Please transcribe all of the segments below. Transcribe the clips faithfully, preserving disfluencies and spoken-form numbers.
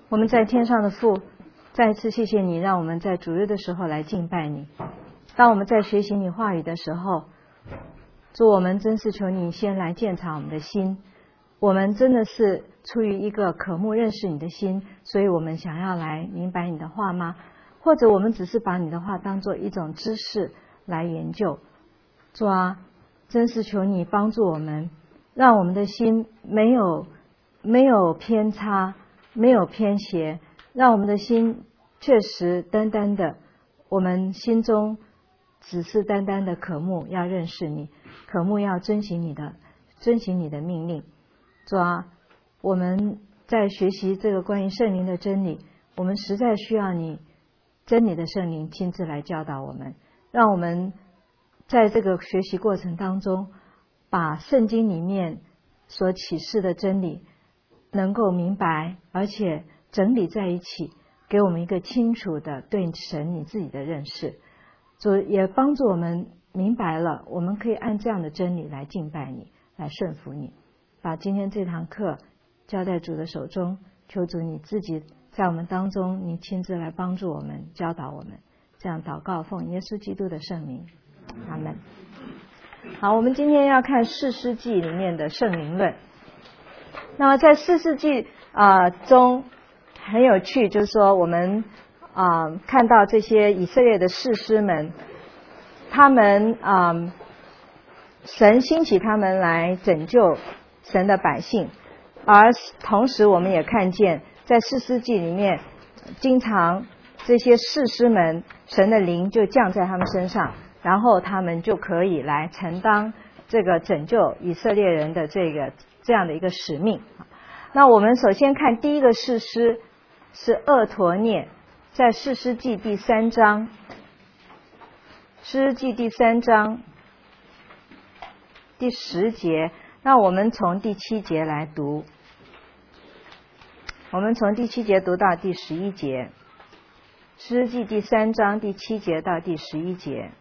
我们在天上的父，再次谢谢你，让我们在主日的时候来敬拜你。当我们在学习你话语的时候，主，我们真是求你先来鉴察我们的心。我们真的是出于一个渴慕认识你的心，所以我们想要来明白你的话吗？或者我们只是把你的话当作一种知识来研究？主啊，真是求你帮助我们，让我们的心没有没有偏差，没有偏斜，让我们的心确实单单的，我们心中只是单单的渴慕要认识你，渴慕要遵行你的遵行你的命令。主啊，我们在学习这个关于圣灵的真理，我们实在需要你真理的圣灵亲自来教导我们，让我们在这个学习过程当中，把圣经里面所启示的真理能够明白，而且整理在一起，给我们一个清楚的对神你自己的认识。主也帮助我们明白了，我们可以按这样的真理来敬拜你，来顺服你。把今天这堂课交在主的手中，求主你自己在我们当中，你亲自来帮助我们，教导我们。这样祷告，奉耶稣基督的圣名，阿们。好，我们今天要看士师记里面的圣灵论。那么在士师记啊、呃、中很有趣，就是说我们啊、呃、看到这些以色列的士师们，他们啊、呃、神兴起他们来拯救神的百姓，而同时我们也看见在士师记里面，经常这些士师们神的灵就降在他们身上，然后他们就可以来承担这个拯救以色列人的这个这样的一个使命。那我们首先看第一个士师是厄陀聶，在士师记第三章，士师记第三章第十节，那我们从第七节来读，我们从第七节读到第十一节，士师记第三章第七节到第十一节。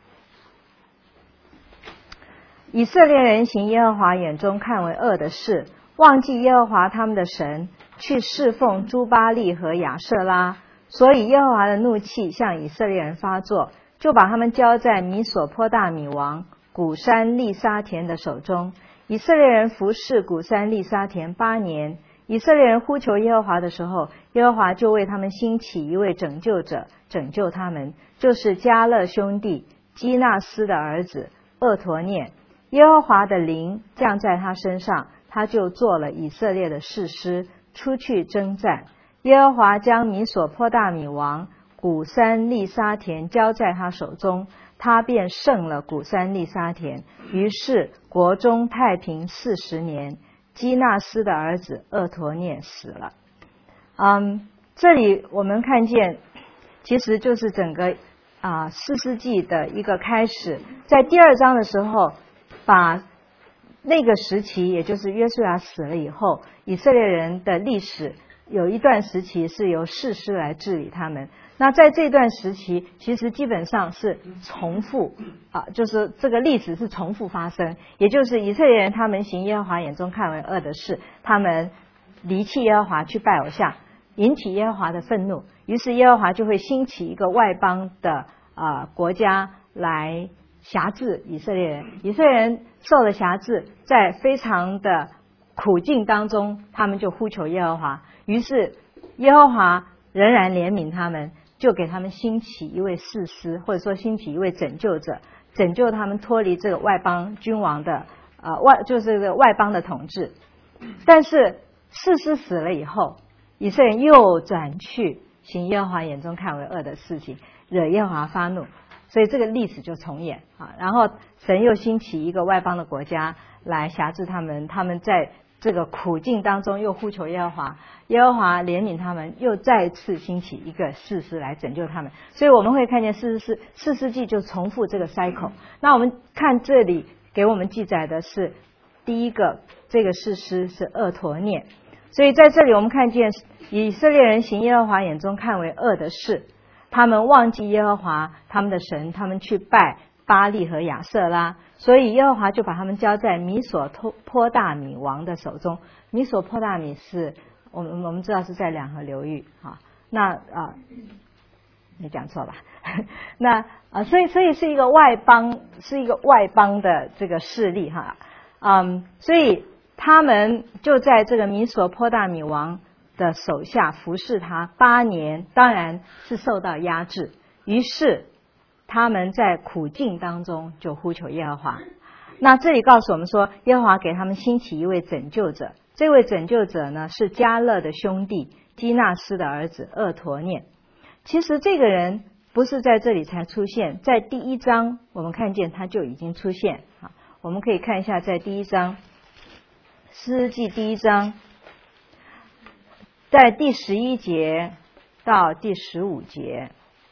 以色列人行耶和华眼中看为恶的事，忘记耶和华他们的神，去侍奉诸巴力和亚舍拉，所以耶和华的怒气向以色列人发作，就把他们交在米索波大米王古珊利沙田的手中。以色列人服侍古珊利沙田八年。以色列人呼求耶和华的时候，耶和华就为他们兴起一位拯救者，拯救他们，就是迦勒兄弟基纳斯的儿子厄陀聶。耶和华的灵降在他身上，他就做了以色列的士师，出去征战。耶和华将米索波大米王古珊利沙田交在他手中，他便胜了古珊利沙田。于是国中太平四十年。基纳斯的儿子厄陀聶死了。嗯，这里我们看见，其实就是整个啊士师记的一个开始。在第二章的时候，把那个时期，也就是约书亚死了以后，以色列人的历史有一段时期是由士师来治理他们。那在这段时期，其实基本上是重复啊，就是这个历史是重复发生，也就是以色列人他们行耶和华眼中看为恶的事，他们离弃耶和华去拜偶像，引起耶和华的愤怒，于是耶和华就会兴起一个外邦的啊、呃、国家来辖制以色列人。以色列人受了辖制，在非常的苦境当中，他们就呼求耶和华，于是耶和华仍然怜悯他们，就给他们兴起一位士师，或者说兴起一位拯救者，拯救他们脱离这个外邦君王的呃外就是这个外邦的统治。但是士师死了以后，以色列人又转去行耶和华眼中看为恶的事情，惹耶和华发怒，所以这个历史就重演啊。然后神又兴起一个外邦的国家来辖制他们，他们在这个苦境当中又呼求耶和华，耶和华怜悯他们，又再次兴起一个士师来拯救他们。所以我们会看见士师士师记就重复这个 cycle。那我们看这里给我们记载的是第一个，这个士师是厄陀聶。所以在这里我们看见以色列人行耶和华眼中看为恶的事，他们忘记耶和华他们的神，他们去拜巴力和亚舍拉，所以耶和华就把他们交在米索波大米王的手中。米索波大米是我们我们知道是在两河流域啊。那啊，没讲错吧？那啊，所以所以是一个外邦，是一个外邦的这个势力哈。嗯，所以他们就在这个米索波大米王的手下服侍他八年，当然是受到压制。于是他们在苦境当中就呼求耶和华。那这里告诉我们说，耶和华给他们兴起一位拯救者，这位拯救者呢是迦勒的兄弟基纳斯的儿子厄陀念。其实这个人不是在这里才出现，在第一章我们看见他就已经出现啊。我们可以看一下，在第一章士师记第一章，在第十一节到第十五节。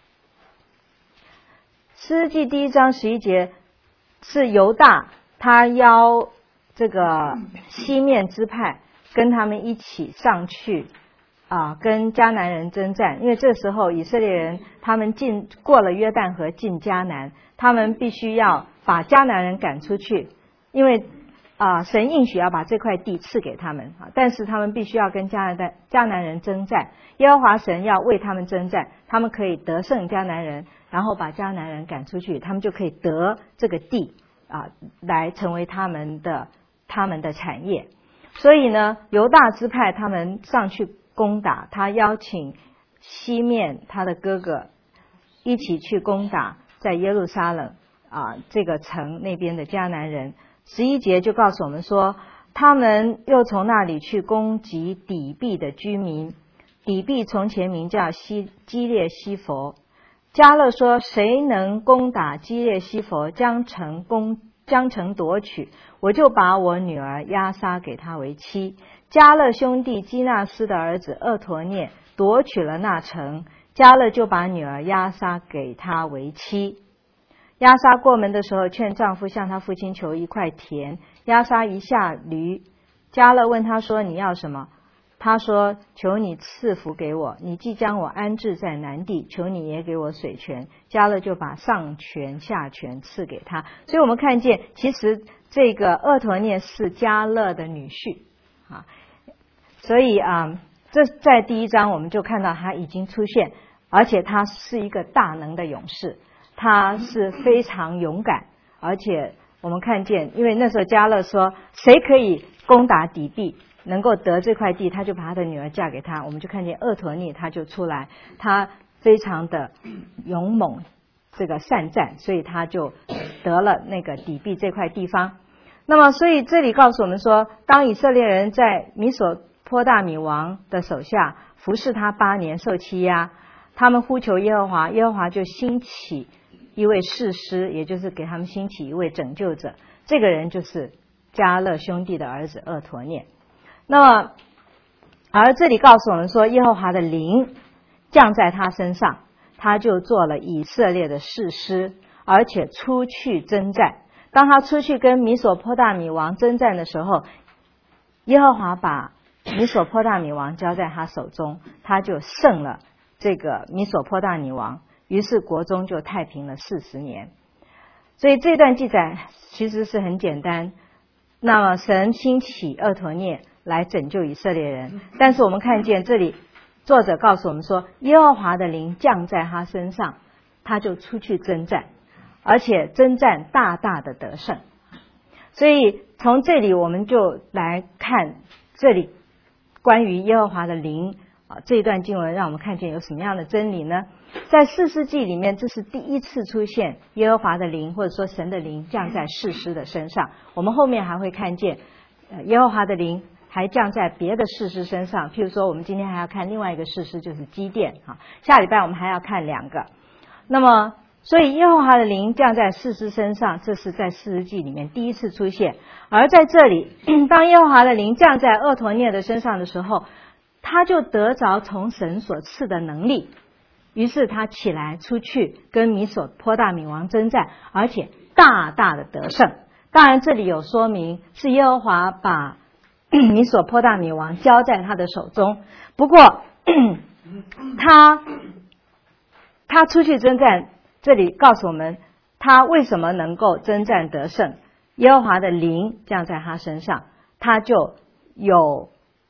士师记第一章十一节是犹大他邀这个西面支派跟他们一起上去啊，跟迦南人征战。因为这时候以色列人他们进过了约旦河进迦南，他们必须要把迦南人赶出去，因为啊神应许要把这块地赐给他们啊，但是他们必须要跟迦南迦南人征战。耶和华神要为他们征战，他们可以得胜迦南人，然后把迦南人赶出去，他们就可以得这个地啊，来成为他们的他们的产业。所以呢，犹大支派他们上去攻打，他邀请西面他的哥哥一起去攻打在耶路撒冷啊这个城那边的迦南人。十一节就告诉我们说，他们又从那里去攻击底壁的居民。底壁从前名叫西基列西弗。迦勒说，谁能攻打基列西弗，将城攻将城夺取，我就把我女儿押撒给他为妻。迦勒兄弟基纳斯的儿子厄陀念夺取了那城，迦勒就把女儿押撒给他为妻。押撒过门的时候，劝丈夫向他父亲求一块田。押撒一下驴，迦勒问他说，你要什么？他说，求你赐福给我，你既将我安置在南地，求你也给我水泉。迦勒就把上泉下泉赐给他。所以我们看见，其实这个厄陀念是迦勒的女婿啊。所以啊，这在第一章我们就看到他已经出现，而且他是一个大能的勇士，他是非常勇敢。而且我们看见，因为那时候迦勒说，谁可以攻打底壁，能够得这块地，他就把他的女儿嫁给他。我们就看见厄陀念他就出来，他非常的勇猛，这个善战，所以他就得了那个底壁这块地方。那么所以这里告诉我们说，当以色列人在米索波大米王的手下服侍他八年，受欺压，他们呼求耶和华，耶和华就兴起一位士师，也就是给他们兴起一位拯救者。这个人就是迦勒兄弟的儿子厄陀念。那么而这里告诉我们说，耶和华的灵降在他身上，他就做了以色列的士师，而且出去征战。当他出去跟米索波大米王征战的时候，耶和华把米索波大米王交在他手中，他就胜了这个米索波大米王，于是国中就太平了四十年。所以这段记载其实是很简单。那么神兴起厄陀念来拯救以色列人，但是我们看见这里作者告诉我们说，耶和华的灵降在他身上，他就出去征战，而且征战大大的得胜。所以从这里我们就来看这里关于耶和华的灵啊，这一段经文让我们看见有什么样的真理呢？在士师记里面，这是第一次出现耶和华的灵，或者说神的灵降在士师的身上。我们后面还会看见耶和华的灵还降在别的士师身上，譬如说我们今天还要看另外一个士师，就是基甸啊。下礼拜我们还要看两个。那么所以耶和华的灵降在士师身上，这是在士师记里面第一次出现。而在这里，当耶和华的灵降在厄陀念的身上的时候，他就得着从神所赐的能力，于是他起来出去跟米索波大米王征战，而且大大的得胜。当然这里有说明是耶和华把米索波大米王交在他的手中，不过他他出去征战，这里告诉我们他为什么能够征战得胜。耶和华的灵降在他身上，他就有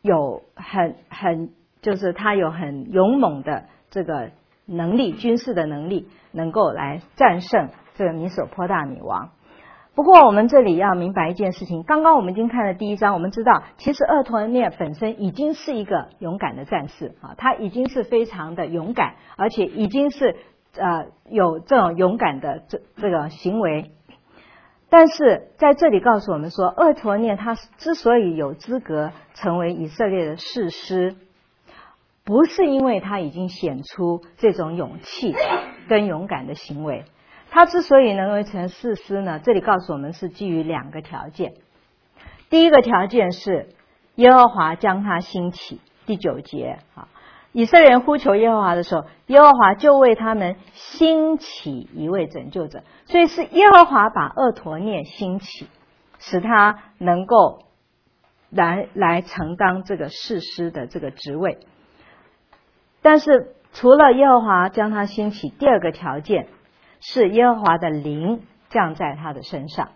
有很很就是他有很勇猛的这个能力，军事的能力，能够来战胜这个米索波大米王。不过我们这里要明白一件事情，刚刚我们已经看了第一章，我们知道其实厄陀涅本身已经是一个勇敢的战士啊，他已经是非常的勇敢，而且已经是呃有这种勇敢的这这个行为。但是在这里告诉我们说，厄陀涅他之所以有资格成为以色列的士师，不是因为他已经显出这种勇气跟勇敢的行为。他之所以能够成士师呢，这里告诉我们是基于两个条件。第一个条件是耶和华将他兴起，第九节啊，以色列人呼求耶和华的时候，耶和华就为他们兴起一位拯救者，所以是耶和华把厄陀涅兴起，使他能够来来承担这个士师的这个职位。但是除了耶和华将他兴起，第二个条件是耶和华的灵降在他的身上。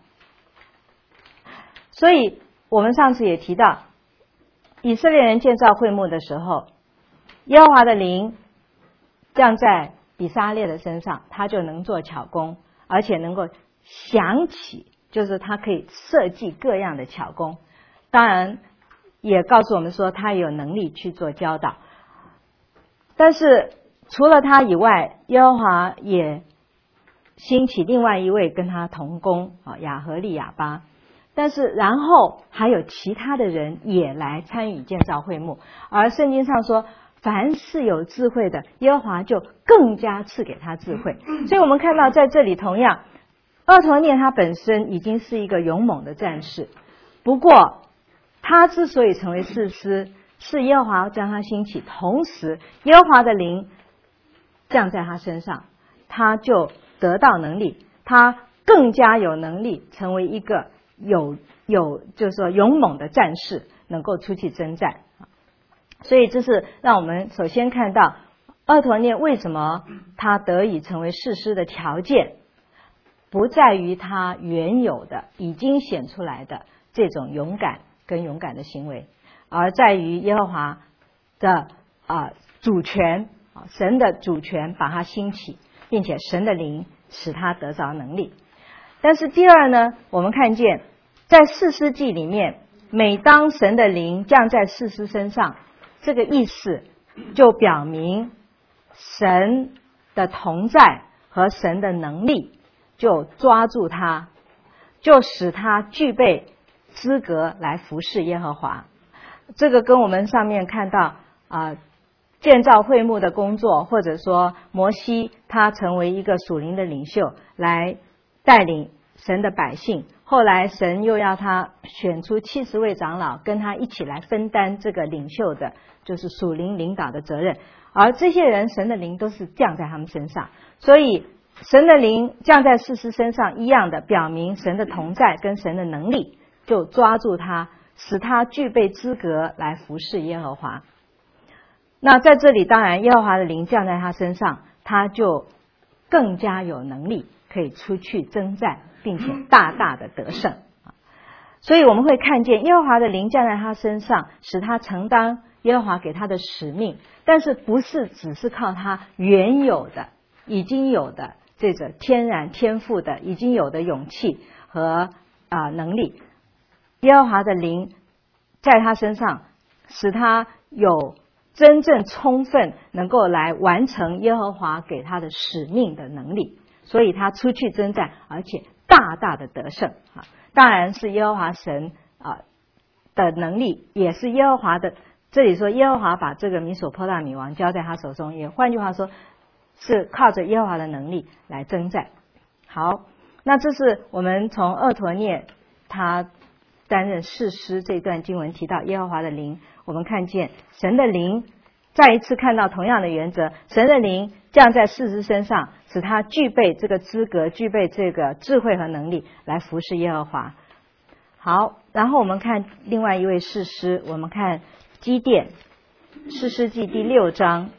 所以我们上次也提到，以色列人建造会幕的时候，耶和华的灵降在比撒列的身上，他就能做巧工，而且能够想起，就是他可以设计各样的巧工。当然也告诉我们说他有能力去做教导。但是除了他以外，耶和华也兴起另外一位跟他同工啊，亚和利亚巴。但是然后还有其他的人也来参与建造会幕，而圣经上说，凡是有智慧的，耶和华就更加赐给他智慧。所以我们看到在这里，同样厄陀涅他本身已经是一个勇猛的战士，不过他之所以成为士师，是耶和华将他兴起，同时耶和华的灵降在他身上，他就得到能力，他更加有能力成为一个有有就是说勇猛的战士，能够出去征战。所以这是让我们首先看到厄陀涅为什么他得以成为士师的条件，不在于他原有的已经显出来的这种勇敢跟勇敢的行为，而在于耶和华的啊、呃、主权啊，神的主权把他兴起，并且神的灵使他得着能力。但是第二呢，我们看见在士师记里面，每当神的灵降在士师身上，这个意思就表明神的同在和神的能力就抓住他，就使他具备资格来服侍耶和华。这个跟我们上面看到啊、呃，建造会幕的工作，或者说摩西他成为一个属灵的领袖来带领神的百姓，后来神又要他选出七十位长老跟他一起来分担这个领袖的就是属灵领导的责任，而这些人神的灵都是降在他们身上，所以神的灵降在士师身上一样的表明神的同在跟神的能力，就抓住他，使他具备资格来服侍耶和华。那在这里当然耶和华的灵降在他身上，他就更加有能力可以出去征战，并且大大的得胜。所以我们会看见耶和华的灵降在他身上，使他承担耶和华给他的使命，但是不是只是靠他原有的已经有的这个天然天赋的已经有的勇气和啊、呃、能力，耶和华的灵在他身上，使他有真正充分能够来完成耶和华给他的使命的能力，所以他出去征战，而且大大的得胜啊！当然是耶和华神啊的能力，也是耶和华的。这里说耶和华把这个米索波大米王交在他手中，也换句话说是靠着耶和华的能力来征战。好，那这是我们从厄陀涅他担任士师这段经文提到耶和华的灵，我们看见神的灵再一次看到同样的原则，神的灵降在士师身上，使他具备这个资格，具备这个智慧和能力来服侍耶和华。好，然后我们看另外一位士师，我们看基甸，士师记第六章，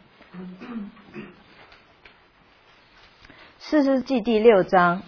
士师记第六章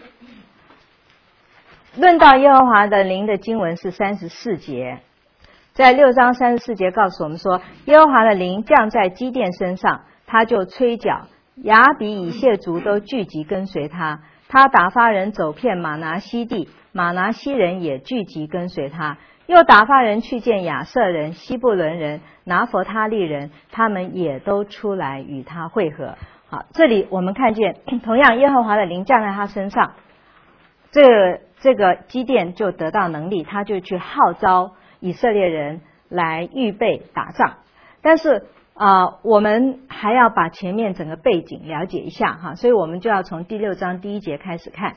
论到耶和华的灵的经文是三十四节， 在六章三十四节告诉我们说，耶和华的灵降在基甸身上，他就吹角，亚比以谢族都聚集跟随他。他打发人走遍马拿西地，马拿西人也聚集跟随他。又打发人去见亚瑟人、西布伦人、拿弗他利人，他们也都出来与他会合。好，这里我们看见，同样耶和华的灵降在他身上，这个这个基甸就得到能力，他就去号召以色列人来预备打仗。但是啊、呃，我们还要把前面整个背景了解一下哈，所以我们就要从第六章第一节开始看。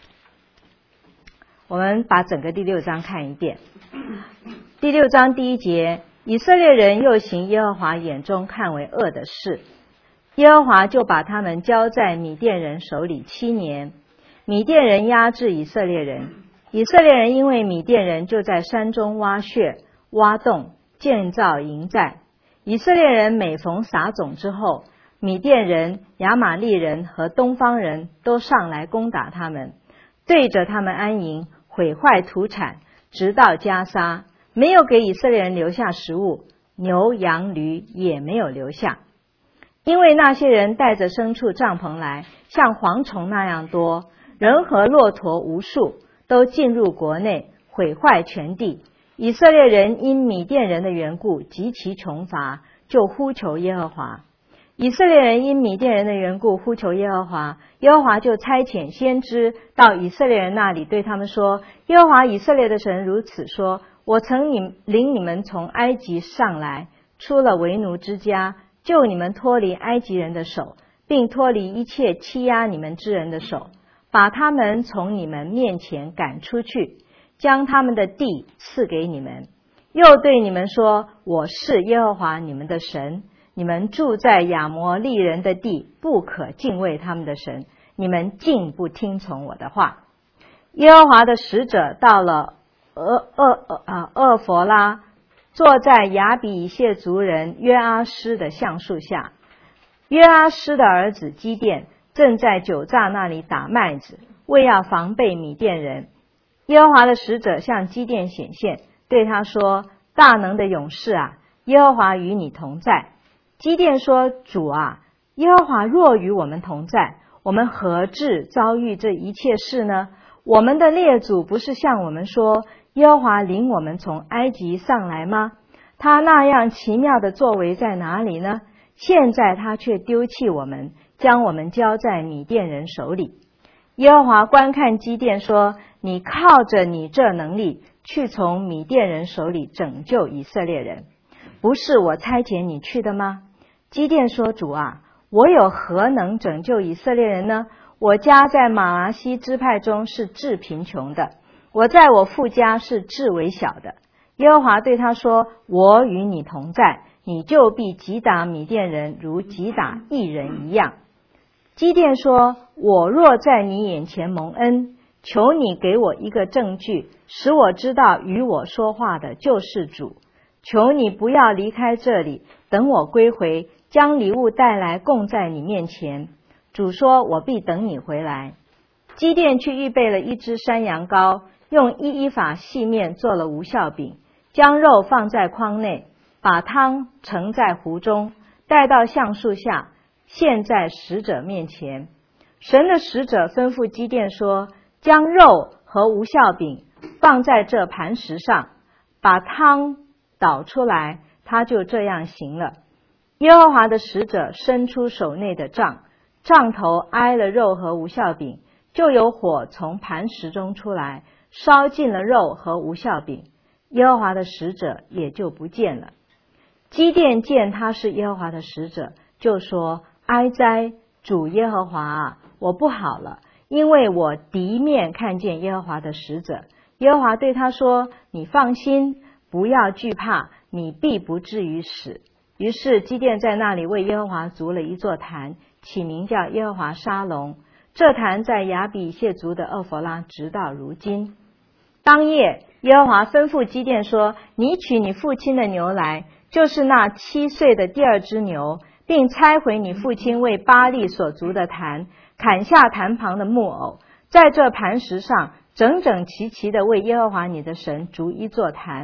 我们把整个第六章看一遍。第六章第一节，以色列人又行耶和华眼中看为恶的事，耶和华就把他们交在米甸人手里七年。米甸人压制以色列人，以色列人因为米甸人就在山中挖穴、挖洞，建造营寨。以色列人每逢撒种之后，米甸人、亚玛利人和东方人都上来攻打他们，对着他们安营，毁坏土产，直到加沙，没有给以色列人留下食物，牛羊驴也没有留下。因为那些人带着牲畜帐篷来，像蝗虫那样多，人和骆驼无数，都进入国内，毁坏全地。以色列人因米甸人的缘故极其穷乏，就呼求耶和华。以色列人因米甸人的缘故呼求耶和华，耶和华就差遣先知到以色列人那里，对他们说：耶和华以色列的神如此说，我曾领你们从埃及上来，出了为奴之家，救你们脱离埃及人的手，并脱离一切欺压你们之人的手，把他们从你们面前赶出去，将他们的地赐给你们。又对你们说，我是耶和华你们的神，你们住在亚摩利人的地，不可敬畏他们的神，你们竟不听从我的话。耶和华的使者到了俄俄啊厄弗拉，坐在亚比以谢族人约阿施的橡树下。约阿施的儿子基甸正在酒榨那里打麦子，为要防备米甸人。耶和华的使者向基甸显现，对他说：大能的勇士啊，耶和华与你同在。基甸说：主啊，耶和华若与我们同在，我们何至遭遇这一切事呢？我们的列祖不是向我们说，耶和华领我们从埃及上来吗？他那样奇妙的作为在哪里呢？现在他却丢弃我们，将我们交在米甸人手里。耶和华观看基甸说：你靠着你这能力，去从米甸人手里拯救以色列人，不是我差遣你去的吗？基甸说：主啊，我有何能拯救以色列人呢？我家在马拿西支派中是至贫穷的，我在我父家是至微小的。耶和华对他说：我与你同在，你就必击打米甸人，如击打一人一样。基甸说：我若在你眼前蒙恩，求你给我一个证据，使我知道与我说话的就是主。求你不要离开这里，等我归回，将礼物带来供在你面前。主说：我必等你回来。基甸去预备了一只山羊羔，用一伊法细面做了无酵饼，将肉放在筐内，把汤盛在壶中，带到橡树下，献在使者面前。神的使者吩咐基甸说：将肉和无酵饼放在这磐石上，把汤倒出来。他就这样行了。耶和华的使者伸出手内的杖，杖头挨了肉和无酵饼，就有火从磐石中出来，烧尽了肉和无酵饼，耶和华的使者也就不见了。基甸见他是耶和华的使者，就说：哀哉，主耶和华啊，我不好了，因为我敌面看见耶和华的使者。耶和华对他说：你放心，不要惧怕，你必不至于死。于是基甸在那里为耶和华筑了一座坛，起名叫耶和华沙龙。这坛在亚比谢族的厄弗拉，直到如今。当夜，耶和华吩咐基甸说：你取你父亲的牛来，就是那七岁的第二只牛，并拆毁你父亲为巴力所筑的坛，砍下坛旁的木偶，在这磐石上整整齐齐的为耶和华你的神筑一座坛。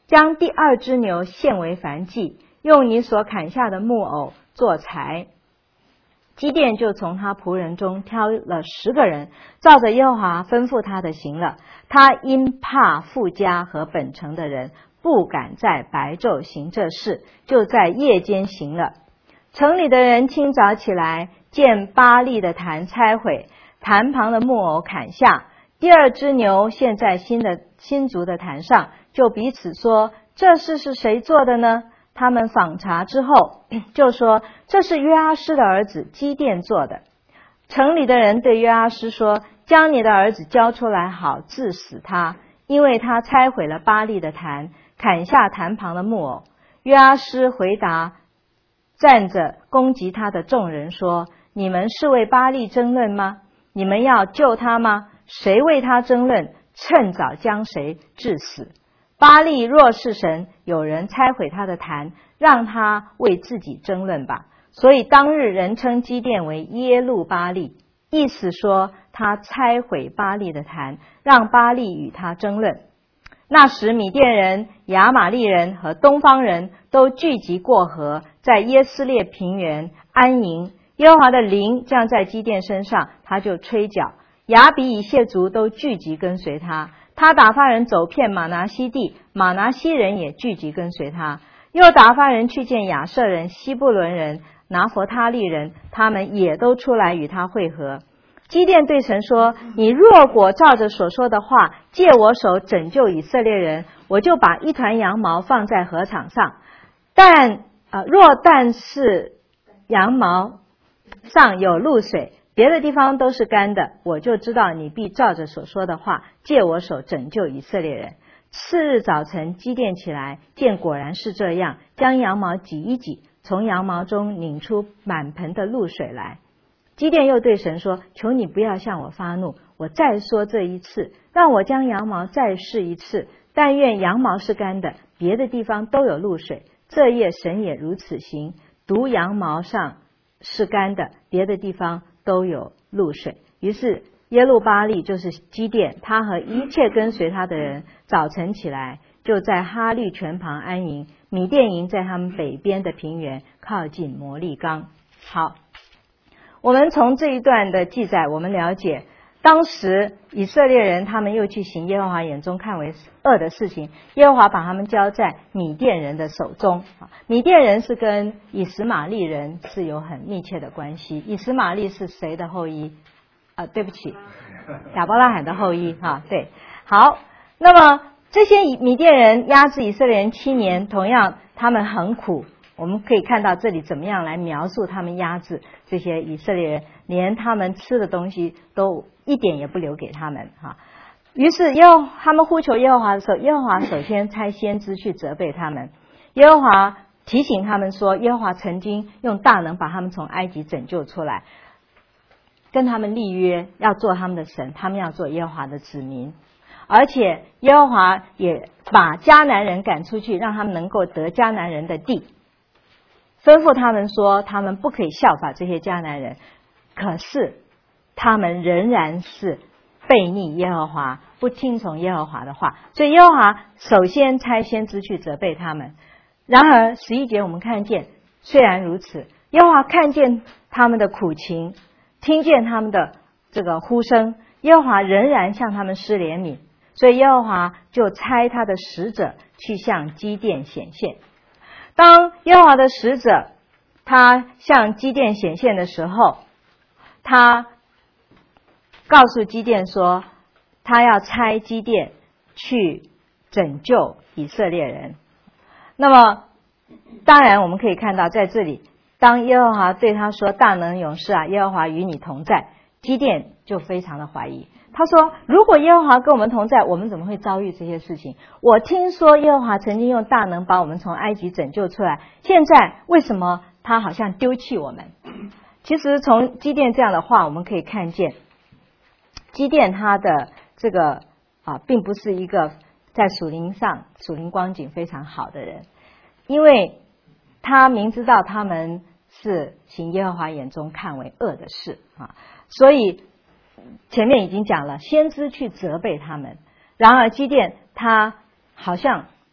将第二只牛献为燔祭，用你所砍下的木偶做柴。基甸就从他仆人中挑了十个人，照着耶和华吩咐他的行了。他因怕富家和本城的人，不敢在白昼行这事，就在夜间行了。城里的人清早起来，见巴力的坛拆毁，坛旁的木偶砍下，第二只牛献在新的新筑的坛上，就彼此说：这事是谁做的呢？他们访查之后就说：这是约阿施的儿子基甸做的。城里的人对约阿施说：将你的儿子交出来，好治死他，因为他拆毁了巴力的坛，砍下坛旁的木偶。约阿施回答站着攻击他的众人说：你们是为巴力争论吗？你们要救他吗？谁为他争论，趁早将谁治死。巴力若是神，有人拆毁他的坛，让他为自己争论吧。所以当日人称基甸为耶路巴力，意思说他拆毁巴力的坛，让巴力与他争论。那时米甸人、亚玛利人和东方人都聚集过河，在耶斯列平原安营。耶和华的灵降在基甸身上，他就吹角，亚比以谢族都聚集跟随他。他打发人走遍马拿西地，马拿西人也聚集跟随他。又打发人去见亚舍人、西布伦人、拿弗他利人，他们也都出来与他会合。基甸对神说：你若果照着所说的话，借我手拯救以色列人，我就把一团羊毛放在禾场上。但、呃、若但是羊毛上有露水，别的地方都是干的，我就知道你必照着所说的话，借我手拯救以色列人。次日早晨，基甸起来，见果然是这样，将羊毛挤一挤，从羊毛中拧出满盆的露水来。基甸又对神说：求你不要向我发怒，我再说这一次，让我将羊毛再试一次，但愿羊毛是干的，别的地方都有露水。这夜神也如此行，独羊毛上是干的，别的地方都有露水。于是耶路巴力就是基甸，他和一切跟随他的人早晨起来，就在哈律泉旁安营。米甸营在他们北边的平原，靠近摩利冈。好，我们从这一段的记载，我们了解当时以色列人他们又去行耶和华眼中看为恶的事情，耶和华把他们交在米甸人的手中。米甸人是跟以实玛利人是有很密切的关系。以实玛利是谁的后裔？啊，对不起，亚伯拉罕的后裔哈。对，好，那么这些米甸人压制以色列人七年，同样他们很苦。我们可以看到这里怎么样来描述他们压制这些以色列人，连他们吃的东西都一点也不留给他们哈。于是耶和他们呼求耶和华的时候，耶和华首先差先知去责备他们。耶和华提醒他们说，耶和华曾经用大能把他们从埃及拯救出来，跟他们立约，要做他们的神，他们要做耶和华的子民。而且耶和华也把迦南人赶出去，让他们能够得迦南人的地，吩咐他们说他们不可以效法这些迦南人。可是他们仍然是悖逆耶和华，不听从耶和华的话，所以耶和华首先差先知去责备他们。然而十一节我们看见，虽然如此，耶和华看见他们的苦情，听见他们的这个呼声，耶和华仍然向他们施怜悯，所以耶和华就差他的使者去向基甸显现。当耶和华的使者他向基甸显现的时候，他告诉基甸说，他要差基甸去拯救以色列人。那么当然我们可以看到，在这里当耶和华对他说，大能勇士啊，耶和华与你同在，基甸就非常的怀疑。他说，如果耶和华跟我们同在，我们怎么会遭遇这些事情？我听说耶和华曾经用大能把我们从埃及拯救出来，现在为什么他好像丢弃我们？其实从基甸这样的话，我们可以看见基甸他的这个啊，并不是一个在属灵上属灵光景非常好的人，因为他明知道他们是行耶和华眼中看为恶的事啊，所以前面已经讲了，先知去责备他们。然而基甸他好像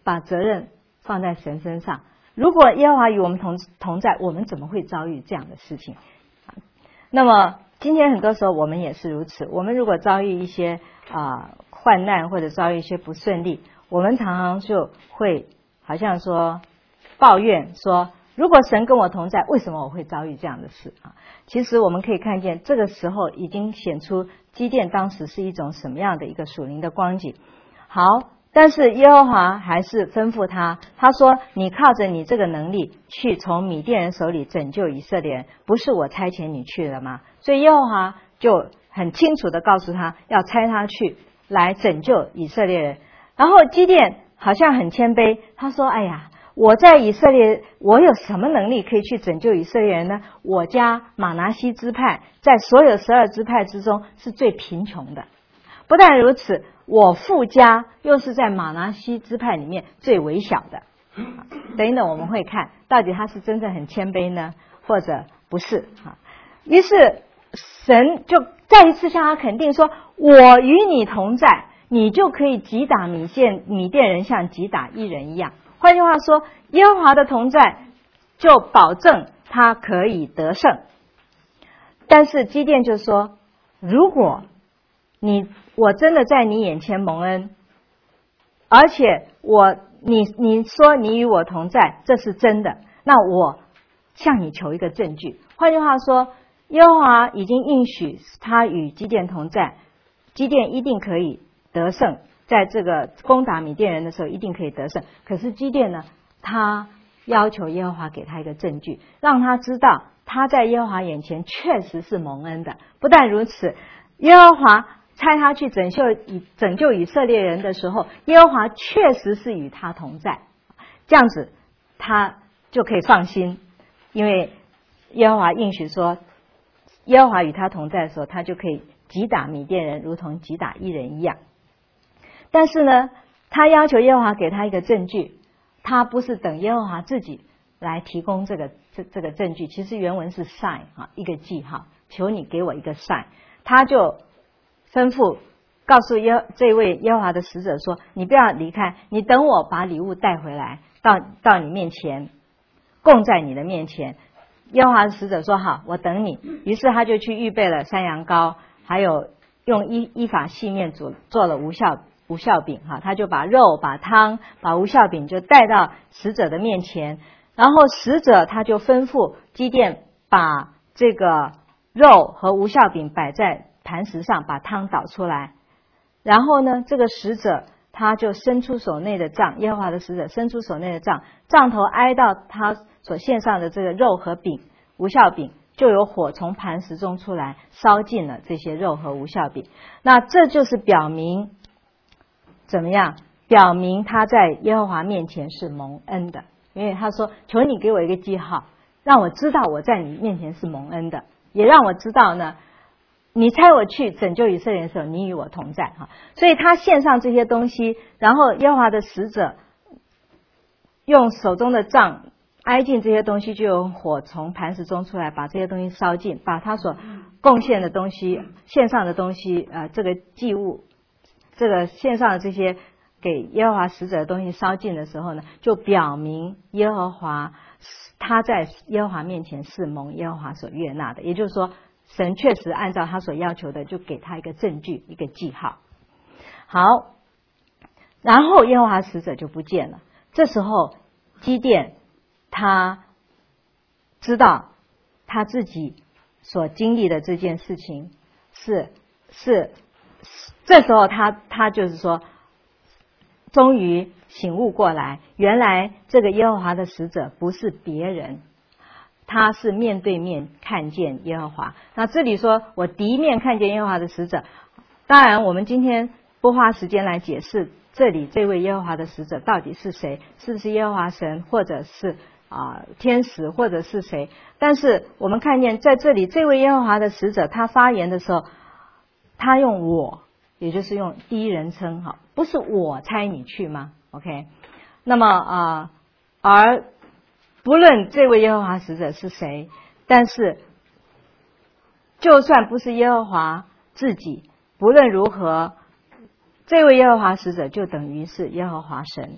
把责任放在神身上。如果耶和华与我们同同在，我们怎么会遭遇这样的事情？那么今天很多时候我们也是如此。我们如果遭遇一些啊、呃、患难，或者遭遇一些不顺利，我们常常就会好像说抱怨说，如果神跟我同在，为什么我会遭遇这样的事啊？其实我们可以看见，这个时候已经显出基甸当时是一种什么样的一个属灵的光景。好，但是耶和华还是吩咐他，他说：“你靠着你这个能力去从米甸人手里拯救以色列人，不是我差遣你去了吗？”所以耶和华就很清楚的告诉他，要差他去来拯救以色列人。然后基甸好像很谦卑，他说：“哎呀，我在以色列，我有什么能力可以去拯救以色列人呢？我家马拿西支派在所有十二支派之中是最贫穷的。不但如此，我父家又是在马拿西支派里面最微小的。”等等，我们会看到底他是真正很谦卑呢，或者不是。于是神就再一次向他肯定说：“我与你同在，你就可以击打米甸米甸人，像击打一人一样。”换句话说，耶和华的同在就保证他可以得胜。但是基甸就说：“如果你我真的在你眼前蒙恩，而且我你你说你与我同在，这是真的，那我向你求一个证据。”换句话说，耶和华已经应许他与基甸同在，基甸一定可以得胜，在这个攻打米甸人的时候一定可以得胜。可是基甸呢，他要求耶和华给他一个证据，让他知道他在耶和华眼前确实是蒙恩的。不但如此，耶和华差他去拯救以拯救以色列人的时候，耶和华确实是与他同在，这样子他就可以放心，因为耶和华应许说，耶和华与他同在的时候，他就可以击打米甸人，如同击打一人一样。但是呢，他要求耶和华给他一个证据，他不是等耶和华自己来提供这个这这个证据，其实原文是 sign 啊，一个记号，求你给我一个 sign。他就吩咐告诉耶这位耶和华的使者说：“你不要离开，你等我把礼物带回来，到到你面前，供在你的面前。”耶和华的使者说：“好，我等你。”于是他就去预备了山羊羔，还有用依依法细面做做了无酵无酵饼哈，他就把肉、把汤、把无酵饼就带到使者的面前，然后使者他就吩咐基甸把这个肉和无酵饼摆在磐石上，把汤倒出来。然后呢，这个使者他就伸出手内的杖，耶和华的使者伸出手内的杖，杖头挨到他所献上的这个肉和饼无酵饼，就有火从磐石中出来，烧尽了这些肉和无酵饼。那这就是表明怎么样？表明他在耶和华面前是蒙恩的，因为他说：“求你给我一个记号，让我知道我在你面前是蒙恩的，也让我知道呢，你差我去拯救以色列的时候，你与我同在。”哈，所以他献上这些东西，然后耶和华的使者用手中的杖挨近这些东西，就有火从磐石中出来，把这些东西烧尽，把他所贡献的东西、献上的东西，呃，这个祭物。这个献上的这些给耶和华使者的东西烧尽的时候呢，就表明耶和华他在耶和华面前是蒙耶和华所悦纳的，也就是说，神确实按照他所要求的，就给他一个证据，一个记号。好，然后耶和华使者就不见了。这时候基甸他知道他自己所经历的这件事情是是。这时候他他就是说，终于醒悟过来，原来这个耶和华的使者不是别人，他是面对面看见耶和华。那这里说我敌面看见耶和华的使者，当然我们今天不花时间来解释这里这位耶和华的使者到底是谁，是不是耶和华神，或者是啊、呃、天使，或者是谁。但是我们看见在这里这位耶和华的使者他发言的时候，他用我，也就是用第一人称，哈，不是我差你去吗 ？OK， 那么啊、呃，而不论这位耶和华使者是谁，但是就算不是耶和华自己，不论如何，这位耶和华使者就等于是耶和华神。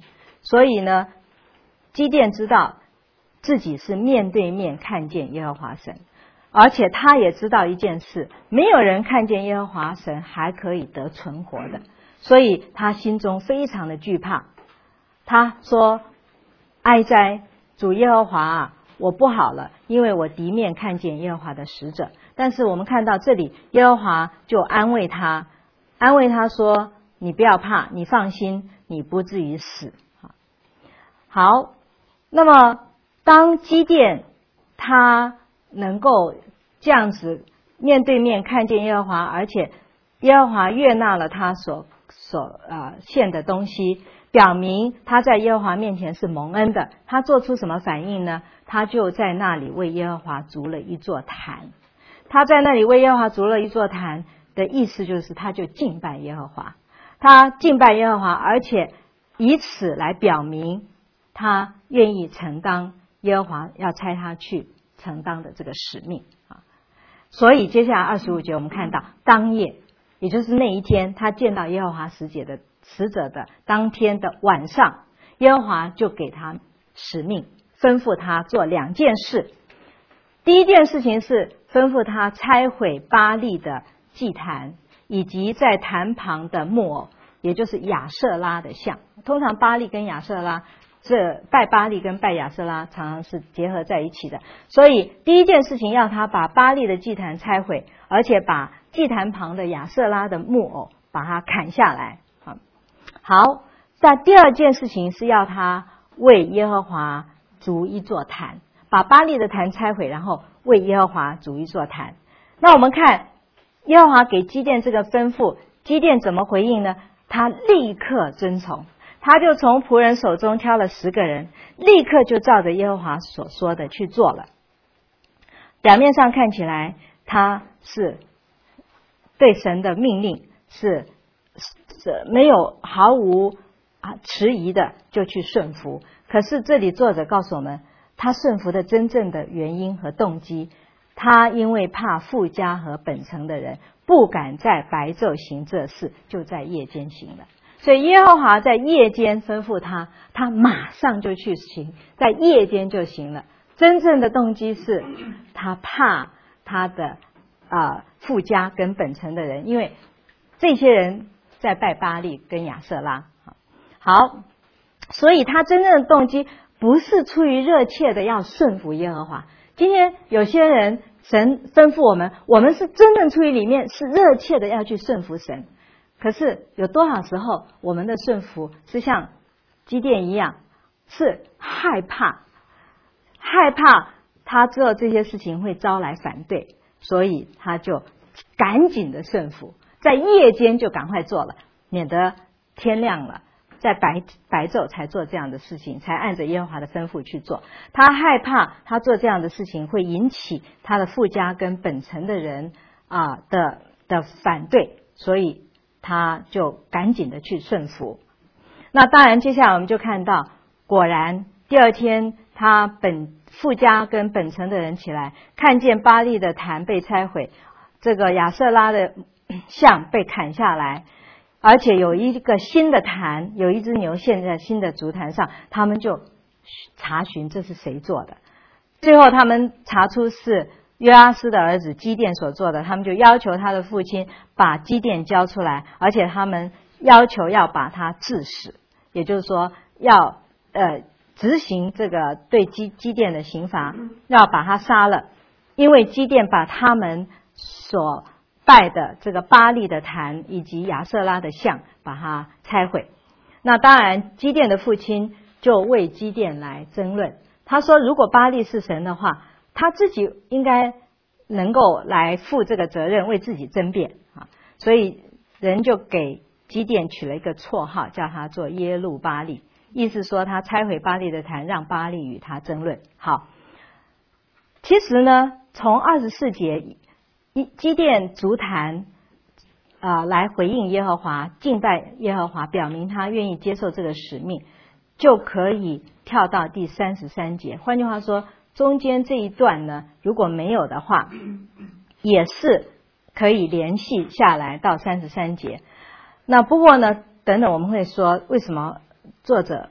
所以呢，基甸知道自己是面对面看见耶和华神，而且他也知道一件事，没有人看见耶和华神还可以得存活的，所以他心中非常的惧怕。他说：哀哉，主耶和华啊，我不好了，因为我敌面看见耶和华的使者。但是我们看到这里，耶和华就安慰他，安慰他说：你不要怕，你放心，你不至于死。好，那么当基甸他能够这样子面对面看见耶和华，而且耶和华悦纳了他所所呃献的东西，表明他在耶和华面前是蒙恩的。他做出什么反应呢？他就在那里为耶和华筑了一座坛。他在那里为耶和华筑了一座坛的意思就是，他就敬拜耶和华，他敬拜耶和华，而且以此来表明他愿意承担耶和华要差他去承担的这个使命啊。所以接下来二十五节我们看到，当夜，也就是那一天，他见到耶和华使者的使者的当天的晚上，耶和华就给他使命，吩咐他做两件事。第一件事情是吩咐他拆毁巴力的祭坛，以及在坛旁的木偶，也就是亚舍拉的像。通常巴力跟亚舍拉，这拜巴力跟拜亚舍拉常常是结合在一起的。所以第一件事情要他把巴力的祭坛拆毁，而且把祭坛旁的亚舍拉的木偶把它砍下来。好，那第二件事情是要他为耶和华筑一座坛，把巴力的坛拆毁，然后为耶和华筑一座坛。那我们看耶和华给基甸这个吩咐，基甸怎么回应呢？他立刻遵从，他就从仆人手中挑了十个人，立刻就照着耶和华所说的去做了。表面上看起来他是对神的命令是是没有毫无啊迟疑的就去顺服，可是这里作者告诉我们，他顺服的真正的原因和动机，他因为怕富家和本城的人，不敢在白昼行这事，就在夜间行了。所以耶和华在夜间吩咐他，他马上就去行，在夜间就行了。真正的动机是他怕他的啊富家跟本城的人，因为这些人在拜巴力跟亚舍拉。好，所以他真正的动机不是出于热切的要顺服耶和华。今天有些人神吩咐我们，我们是真正出于里面是热切的要去顺服神，可是有多少时候我们的顺服是像基甸一样，是害怕害怕他做这些事情会招来反对，所以他就赶紧的顺服，在夜间就赶快做了，免得天亮了在白白昼才做这样的事情，才按着耶和华的吩咐去做。他害怕他做这样的事情会引起他的父家跟本城的人啊的的反对，所以他就赶紧的去顺服。那当然接下来我们就看到，果然第二天他本父家跟本城的人起来，看见巴力的坛被拆毁，这个亚舍拉的像被砍下来，而且有一个新的坛，有一只牛献在新的足坛上，他们就查询这是谁做的。最后他们查出是约阿斯的儿子基甸所做的，他们就要求他的父亲把基甸交出来，而且他们要求要把他治死，也就是说要呃执行这个对基基甸的刑罚，要把他杀了，因为基甸把他们所拜的这个巴力的坛以及亚舍拉的像把它拆毁。那当然基甸的父亲就为基甸来争论，他说如果巴力是神的话，他自己应该能够来负这个责任，为自己争辩啊。所以人就给基甸取了一个绰号，叫他做耶路巴力，意思说他拆毁巴力的坛，让巴力与他争论。好，其实呢从二十四节基甸筑坛啊、呃，来回应耶和华，敬拜耶和华，表明他愿意接受这个使命，就可以跳到第三十三节。换句话说，中间这一段呢，如果没有的话，也是可以联系下来到三十三节。那不过呢，等等我们会说为什么作者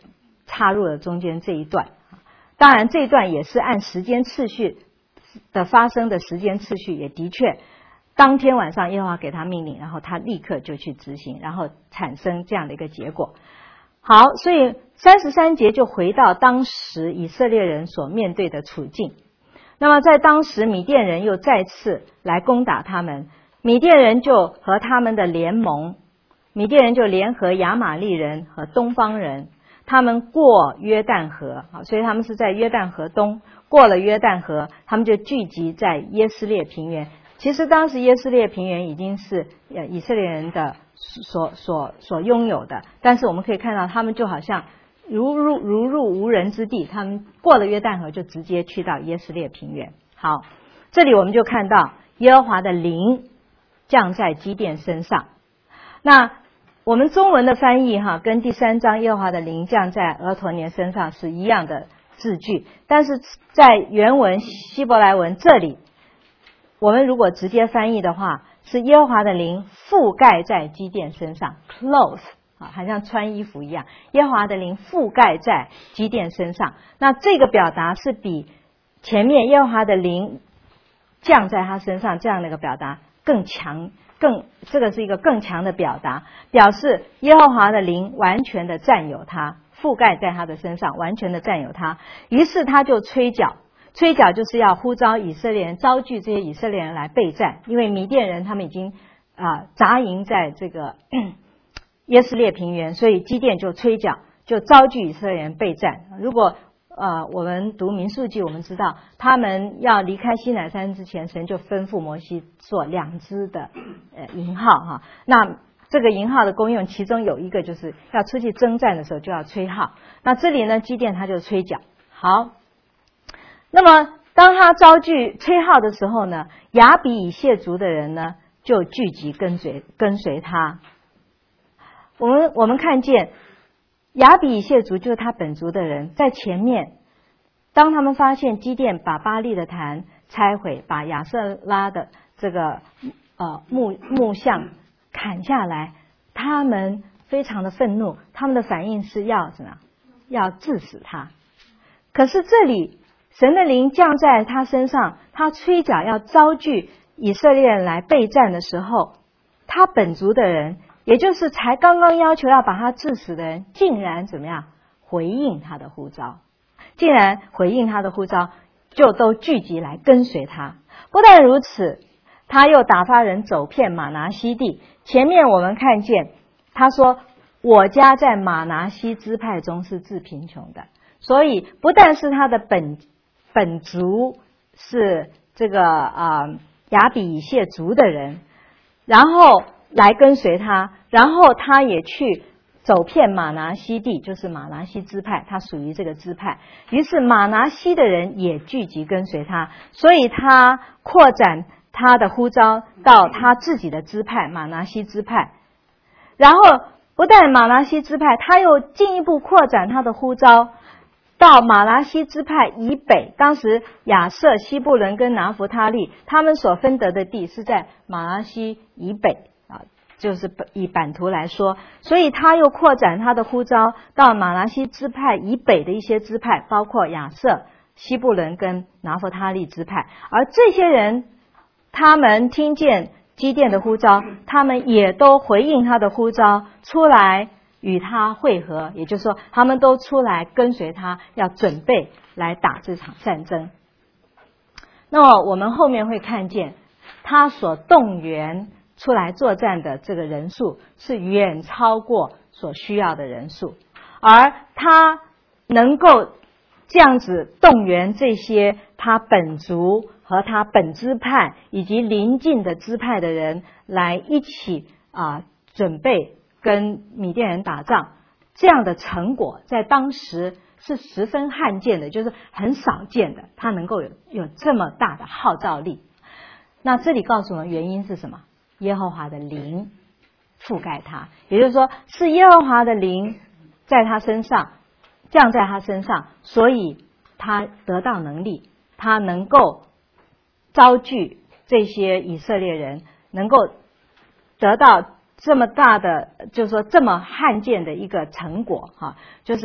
插入了中间这一段。当然这一段也是按时间次序的发生的时间次序，也的确当天晚上耶和华给他命令，然后他立刻就去执行，然后产生这样的一个结果。好，所以三十三节就回到当时以色列人所面对的处境。那么在当时米甸人又再次来攻打他们，米甸人就和他们的联盟，米甸人就联合亚玛力人和东方人，他们过约旦河，所以他们是在约旦河东，过了约旦河，他们就聚集在耶斯列平原。其实当时耶斯列平原已经是呃以色列人的所所所拥有的，但是我们可以看到他们就好像如入如入无人之地，他们过了约旦河就直接去到耶斯列平原。好，这里我们就看到耶和华的灵降在基甸身上。那我们中文的翻译哈，跟第三章耶和华的灵降在俄陀年身上是一样的字句，但是在原文希伯来文这里，我们如果直接翻译的话，是耶和华的灵覆盖在基甸身上 ，clothe 啊，好像穿衣服一样。耶和华的灵覆盖在基甸身上，那这个表达是比前面耶和华的灵降在他身上这样的一个表达更强，更这个是一个更强的表达，表示耶和华的灵完全的占有他，覆盖在他的身上，完全的占有他。于是他就吹角。吹角就是要呼召以色列人，召聚这些以色列人来备战，因为米甸人他们已经啊、呃、扎营在这个耶斯列平原，所以基甸就吹角，就召聚以色列人备战。如果呃我们读民数记，我们知道他们要离开西乃山之前，神就吩咐摩西做两支的呃营号哈。那这个营号的功用，其中有一个就是要出去征战的时候就要吹号。那这里呢，基甸他就吹角。好。那么当他招聚吹号的时候呢，亚比以谢族的人呢就聚集跟随跟随他。我们我们看见亚比以谢族就是他本族的人，在前面，当他们发现基甸把巴力的坛拆毁，把亚瑟拉的这个呃木木像砍下来，他们非常的愤怒，他们的反应是要什么？要治死他。可是这里神的灵降在他身上，他吹角要召聚以色列人来备战的时候，他本族的人，也就是才刚刚要求要把他治死的人，竟然怎么样回应他的呼召，竟然回应他的呼召，就都聚集来跟随他。不但如此，他又打发人走遍玛拿西地。前面我们看见他说，我家在玛拿西支派中是至贫穷的，所以不但是他的本本族是这个啊、呃、亚比以谢族的人，然后来跟随他，然后他也去走遍玛拿西地，就是玛拿西支派，他属于这个支派。于是玛拿西的人也聚集跟随他，所以他扩展他的呼召到他自己的支派玛拿西支派。然后不但玛拿西支派，他又进一步扩展他的呼召到玛拿西支派以北。当时亚瑟、西布伦跟拿弗他利他们所分得的地是在玛拿西以北啊，就是以版图来说，所以他又扩展他的呼召到玛拿西支派以北的一些支派，包括亚瑟、西布伦跟拿弗他利支派。而这些人，他们听见基甸的呼召，他们也都回应他的呼召，出来与他会合，也就是说他们都出来跟随他，要准备来打这场战争。那么我们后面会看见他所动员出来作战的这个人数是远超过所需要的人数，而他能够这样子动员这些他本族和他本支派以及邻近的支派的人来一起啊准备跟米甸人打仗，这样的成果在当时是十分罕见的，就是很少见的，他能够有有这么大的号召力。那这里告诉我们原因是什么？耶和华的灵覆盖他，也就是说是耶和华的灵在他身上，降在他身上，所以他得到能力，他能够招聚这些以色列人，能够得到这么大的，就是说这么罕见的一个成果哈，就是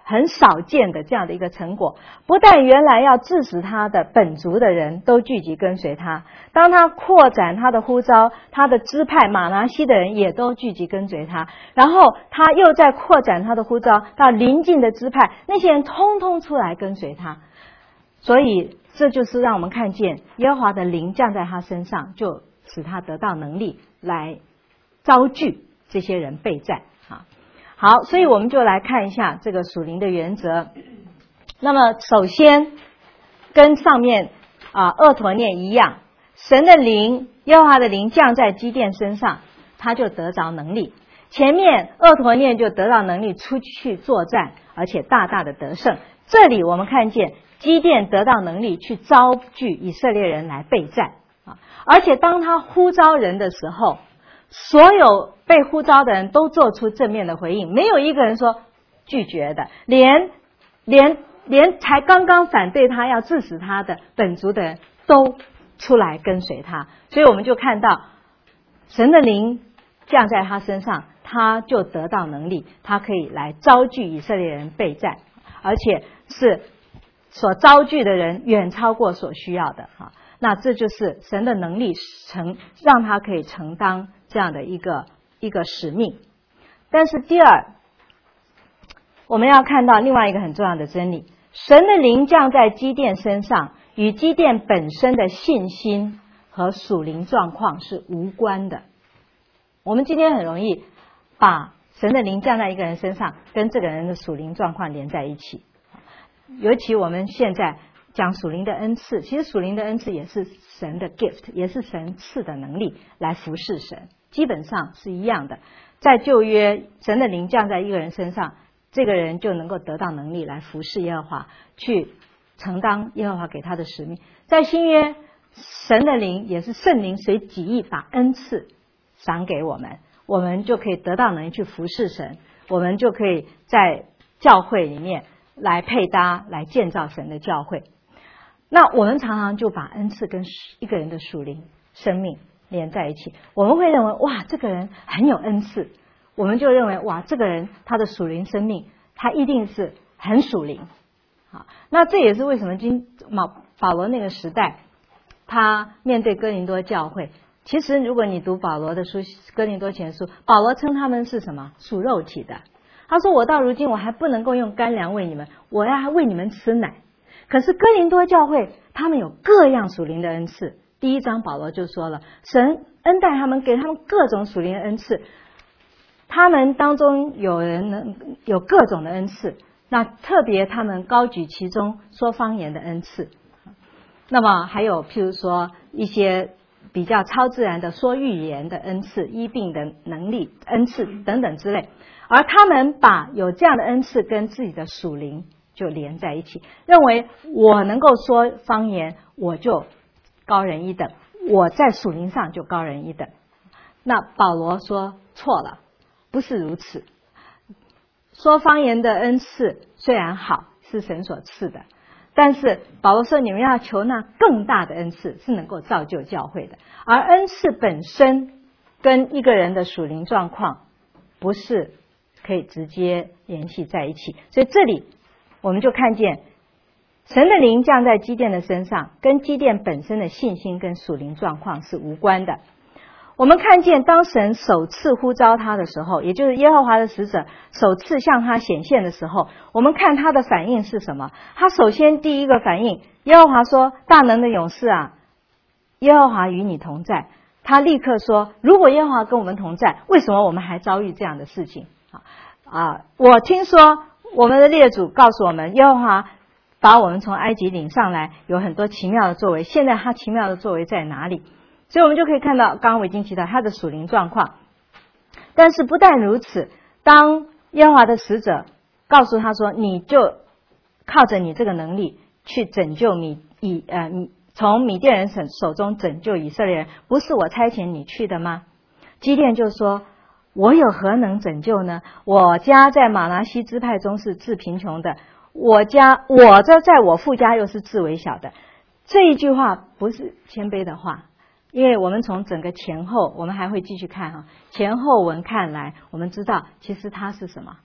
很少见的这样的一个成果。不但原来要致死他的本族的人都聚集跟随他，当他扩展他的呼召，他的支派马拿西的人也都聚集跟随他，然后他又在扩展他的呼召到邻近的支派，那些人通通出来跟随他。所以这就是让我们看见耶和华的灵降在他身上，就使他得到能力来招聚这些人备战啊。好，所以我们就来看一下这个属灵的原则。那么首先跟上面啊厄陀念一样，神的灵，耶和华的灵降在基甸身上，他就得着能力。前面厄陀念就得到能力出去作战，而且大大的得胜。这里我们看见基甸得到能力去招聚以色列人来备战啊，而且当他呼召人的时候，所有被呼召的人都做出正面的回应，没有一个人说拒绝的，连连连才刚刚反对他要致死他的本族的人都出来跟随他。所以我们就看到神的灵降在他身上，他就得到能力，他可以来招聚以色列人备战，而且是所招聚的人远超过所需要的哈。那这就是神的能力承让他可以承担这样的一个一个使命。但是第二，我们要看到另外一个很重要的真理，神的灵降在基甸身上，与基甸本身的信心和属灵状况是无关的。我们今天很容易把神的灵降在一个人身上跟这个人的属灵状况连在一起，尤其我们现在讲属灵的恩赐，其实属灵的恩赐也是神的 gift， 也是神赐的能力来服侍神，基本上是一样的。在旧约，神的灵降在一个人身上，这个人就能够得到能力来服侍耶和华，去承担耶和华给他的使命。在新约，神的灵也是圣灵随己意把恩赐赏给我们，我们就可以得到能力去服侍神，我们就可以在教会里面来配搭，来建造神的教会。那我们常常就把恩赐跟一个人的属灵生命连在一起，我们会认为哇，这个人很有恩赐，我们就认为哇，这个人他的属灵生命他一定是很属灵。好，那这也是为什么今保罗那个时代他面对哥林多教会，其实如果你读保罗的书哥林多前书，保罗称他们是什么？属肉体的。他说我到如今我还不能够用干粮喂你们，我要喂你们吃奶。可是哥林多教会他们有各样属灵的恩赐，第一章保罗就说了，神恩待他们，给他们各种属灵的恩赐，他们当中有人能有各种的恩赐，那特别他们高举其中说方言的恩赐，那么还有譬如说一些比较超自然的说预言的恩赐，医病的能力恩赐等等之类，而他们把有这样的恩赐跟自己的属灵就连在一起，认为我能够说方言我就高人一等，我在属灵上就高人一等。那保罗说错了，不是如此。说方言的恩赐虽然好，是神所赐的，但是保罗说你们要求那更大的恩赐，是能够造就教会的。而恩赐本身跟一个人的属灵状况不是可以直接联系在一起，所以这里我们就看见神的灵降在基甸的身上，跟基甸本身的信心跟属灵状况是无关的。我们看见当神首次呼召他的时候，也就是耶和华的使者首次向他显现的时候，我们看他的反应是什么？他首先第一个反应，耶和华说，大能的勇士啊，耶和华与你同在。他立刻说，如果耶和华跟我们同在，为什么我们还遭遇这样的事情啊？我听说我们的列祖告诉我们，耶和华把我们从埃及领上来，有很多奇妙的作为，现在他奇妙的作为在哪里？所以我们就可以看到，刚刚我已经提到他的属灵状况。但是不但如此，当耶和华的使者告诉他说，你就靠着你这个能力去拯救米以呃从米甸人手中拯救以色列人，不是我差遣你去的吗？基甸就说，我有何能拯救呢？我家在马拿西支派中是至贫穷的，我家我这在我父家又是至微小的。这一句话不是谦卑的话，因为我们从整个前后，我们还会继续看哈，前后文看来，我们知道其实他是什么？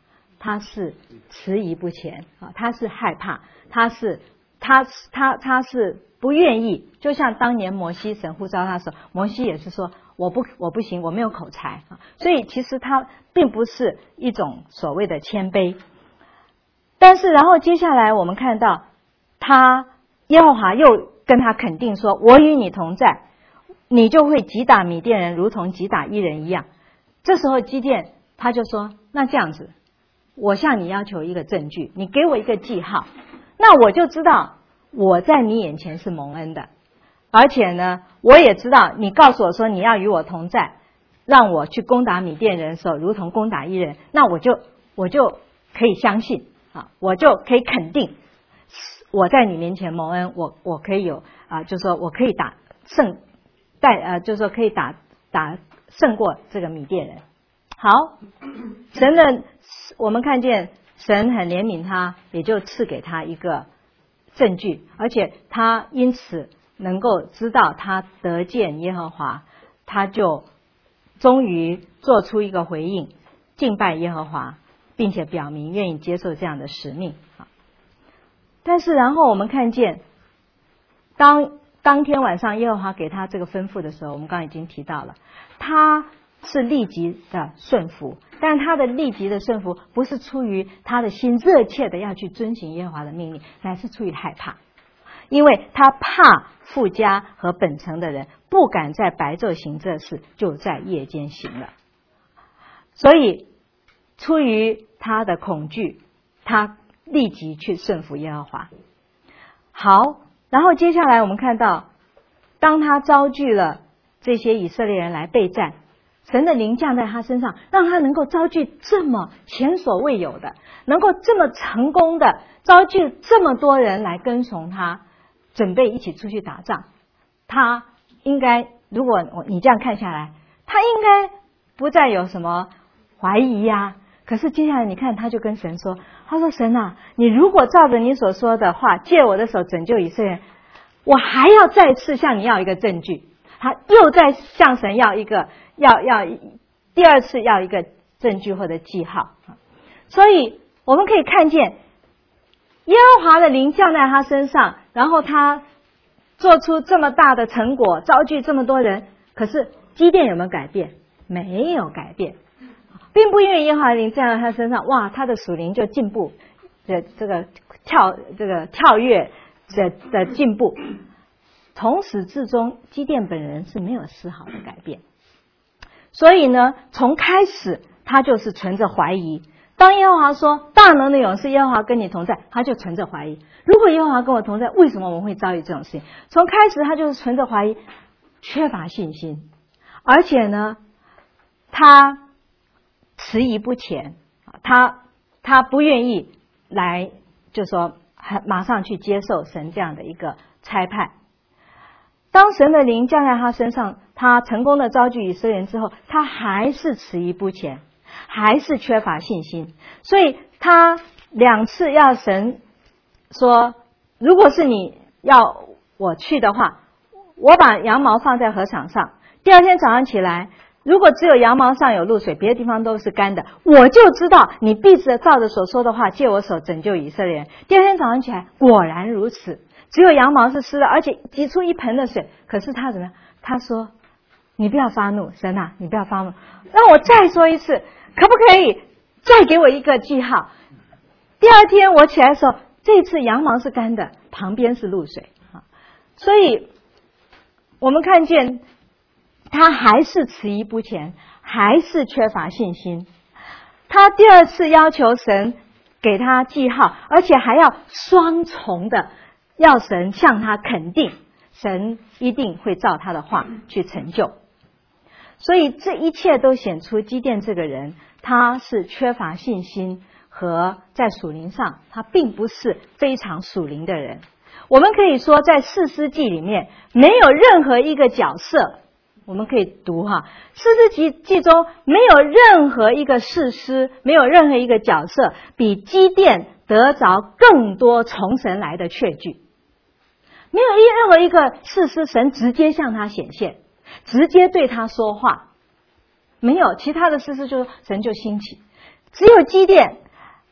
他是迟疑不前啊，他是害怕，他是他他他是不愿意。就像当年摩西神呼召他的时候，摩西也是说我不我不行，我没有口才啊。所以其实他并不是一种所谓的谦卑。但是然后接下来我们看到他耶和华又跟他肯定说，我与你同在，你就会击打米甸人如同击打一人一样。这时候基甸他就说，那这样子，我向你要求一个证据，你给我一个记号，那我就知道我在你眼前是蒙恩的，而且呢我也知道你告诉我说你要与我同在，让我去攻打米甸人的时候如同攻打一人，那我就我就可以相信啊，我就可以肯定我在你面前蒙恩，我我可以有啊，就是说我可以打胜带呃，就是说可以打打胜过这个米甸人。好，神的我们看见神很怜悯他，也就赐给他一个证据，而且他因此能够知道他得见耶和华，他就终于做出一个回应，敬拜耶和华，并且表明愿意接受这样的使命。但是然后我们看见当当天晚上耶和华给他这个吩咐的时候，我们刚刚已经提到了，他是立即的顺服，但他的立即的顺服不是出于他的心热切的要去遵行耶和华的命令，乃是出于害怕，因为他怕富家和本城的人不敢在白昼行这事，就在夜间行了。所以出于他的恐惧，他立即去顺服耶和华。好，然后接下来我们看到，当他招聚了这些以色列人来备战，神的灵降在他身上，让他能够招聚这么前所未有的，能够这么成功的招聚这么多人来跟从他，准备一起出去打仗。他应该，如果你这样看下来，他应该不再有什么怀疑呀、啊。可是接下来你看，他就跟神说，他说神啊，你如果照着你所说的话，借我的手拯救以色列人，我还要再次向你要一个证据。他又在向神要一个要要第二次要一个证据或者记号。所以我们可以看见耶和华的灵降在他身上，然后他做出这么大的成果，招聚这么多人，可是基甸有没有改变？没有改变，并不因为耶和华的灵降在他身上，哇，他的属灵就进步，这这个跳这个跳跃的的进步。从始至终，基甸本人是没有丝毫的改变。所以呢，从开始他就是存着怀疑。当耶和华说大能的勇士耶和华跟你同在，他就存着怀疑，如果耶和华跟我同在，为什么我们会遭遇这种事情？从开始他就是存着怀疑，缺乏信心，而且呢他迟疑不前，他他不愿意来就说马上去接受神这样的一个差派。当神的灵降在他身上，他成功的招聚以色列人之后，他还是迟疑不前，还是缺乏信心。所以他两次要神说，如果是你要我去的话，我把羊毛放在禾场上，第二天早上起来，如果只有羊毛上有露水，别的地方都是干的，我就知道你必是照着所说的话借我手拯救以色列人。第二天早上起来，果然如此，只有羊毛是湿的，而且挤出一盆的水。可是他怎么样？他说你不要发怒，神啊，你不要发怒，让我再说一次，可不可以再给我一个记号？第二天我起来的时候，这次羊毛是干的，旁边是露水。所以我们看见他还是迟疑不前，还是缺乏信心。他第二次要求神给他记号，而且还要双重的要神向他肯定，神一定会照他的话去成就。所以这一切都显出基甸这个人，他是缺乏信心，和在属灵上他并不是非常属灵的人。我们可以说在士师记里面没有任何一个角色，我们可以读哈，士师记记中没有任何一个士师，没有任何一个角色比基甸得着更多从神来的确据。没有任何一个士师神直接向他显现，直接对他说话，没有。其他的士师就神就兴起，只有基甸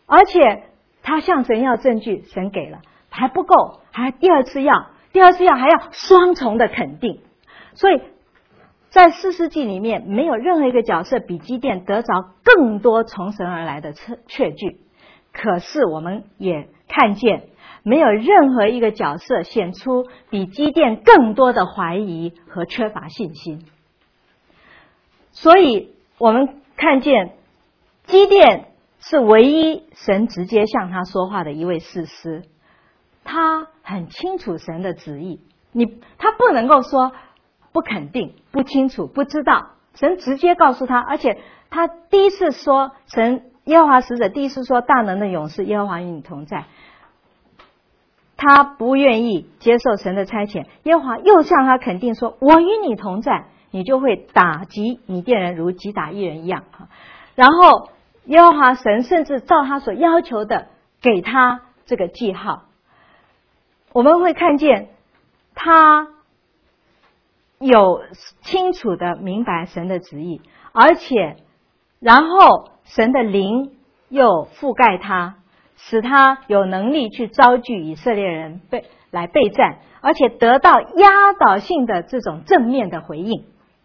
而且他向神要证据，神给了还不够，还第二次要，第二次要还要双重的肯定。所以在四世纪里面，没有任何一个角色比基甸得着更多从神而来的确据。可是我们也看见，没有任何一个角色显出比基甸更多的怀疑和缺乏信心。所以我们看见基甸是唯一神直接向他说话的一位士师，他很清楚神的旨意，你他不能够说不肯定、不清楚、不知道，神直接告诉他。而且他第一次说，神耶和华使者第一次说，大能的勇士耶和华与你同在，他不愿意接受神的差遣，耶和华又向他肯定说，我与你同在，你就会打击米甸人如击打一人一样。然后耶和华神甚至照他所要求的给他这个记号。我们会看见他有清楚的明白神的旨意，而且然后神的灵又覆盖他，使他有能力去招聚以色列人备来备战，而且得到压倒性的这种正面的回应。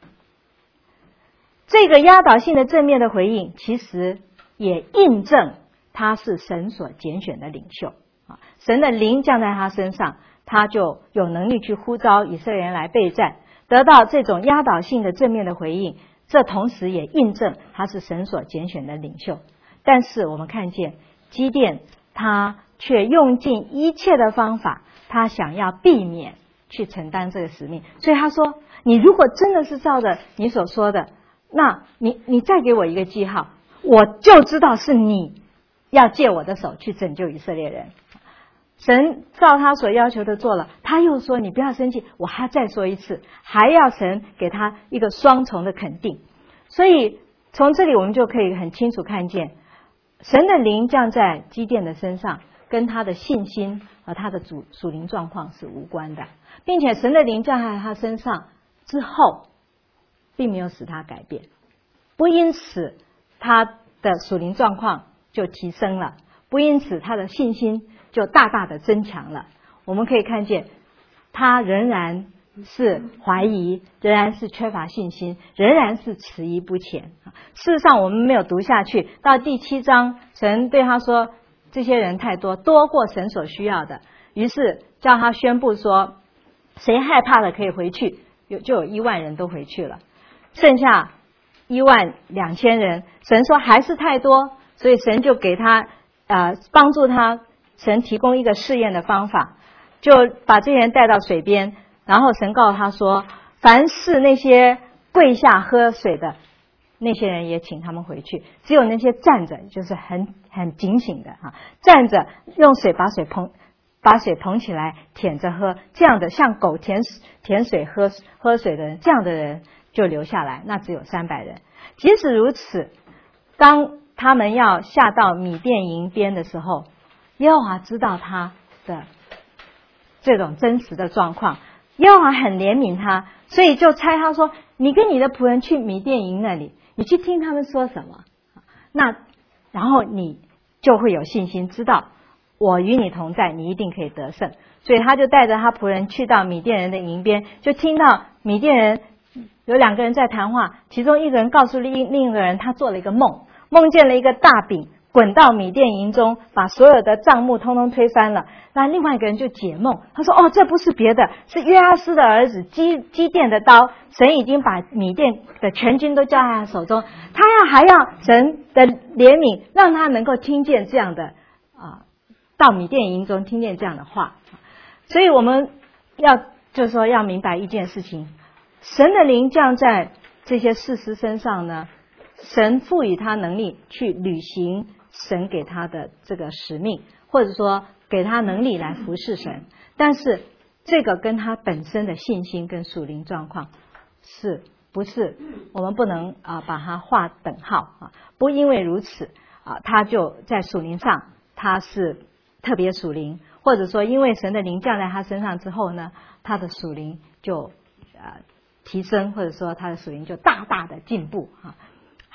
这个压倒性的正面的回应，其实也印证他是神所拣选的领袖。神的灵降在他身上，他就有能力去呼召以色列人来备战，得到这种压倒性的正面的回应。这同时也印证他是神所拣选的领袖。但是我们看见基甸他却用尽一切的方法，他想要避免去承担这个使命。所以他说，你如果真的是照着你所说的，那你你再给我一个记号，我就知道是你要借我的手去拯救以色列人。神照他所要求的做了，他又说你不要生气，我还再说一次，还要神给他一个双重的肯定。所以从这里我们就可以很清楚看见，神的灵降在基甸的身上，跟他的信心和他的主属灵状况是无关的，并且神的灵降在他身上之后，并没有使他改变，不因此他的属灵状况就提升了，不因此他的信心就大大的增强了。我们可以看见他仍然是怀疑，仍然是缺乏信心，仍然是迟疑不前。事实上我们没有读下去，到第七章神对他说，这些人太多，多过神所需要的，于是叫他宣布说，谁害怕的可以回去，有就有一万人都回去了，剩下一万两千人。神说还是太多，所以神就给他呃帮助他，神提供一个试验的方法，就把这些人带到水边，然后神告诉他说，凡是那些跪下喝水的那些人也请他们回去，只有那些站着，就是很很警醒的啊，站着用水把水捧把水捧起来舔着喝，这样的像狗舔舔水喝喝水的人，这样的人就留下来，那只有三百人。即使如此，当他们要下到米甸营边的时候，耶和华知道他的这种真实的状况，耶和华很怜悯他，所以就差他说，你跟你的仆人去米甸营那里，你去听他们说什么，那然后你就会有信心，知道我与你同在，你一定可以得胜。所以他就带着他仆人去到米甸人的营边，就听到米甸人有两个人在谈话，其中一个人告诉另另一个人，他做了一个梦，梦见了一个大饼滚到米甸营中，把所有的帐幕通通推翻了。那另外一个人就解梦，他说，哦，这不是别的，是约阿斯的儿子基基甸的刀，神已经把米甸的全军都交在他手中，他要还要神的怜悯，让他能够听见这样的啊，到米甸营中听见这样的话。所以我们要就是说要明白一件事情，神的灵降在这些士师身上呢，神赋予他能力去履行神给他的这个使命，或者说给他能力来服侍神，但是这个跟他本身的信心跟属灵状况是不是我们不能啊把它划等号啊？不因为如此啊，他就在属灵上他是特别属灵，或者说因为神的灵降在他身上之后呢，他的属灵就呃提升，或者说他的属灵就大大的进步啊。好，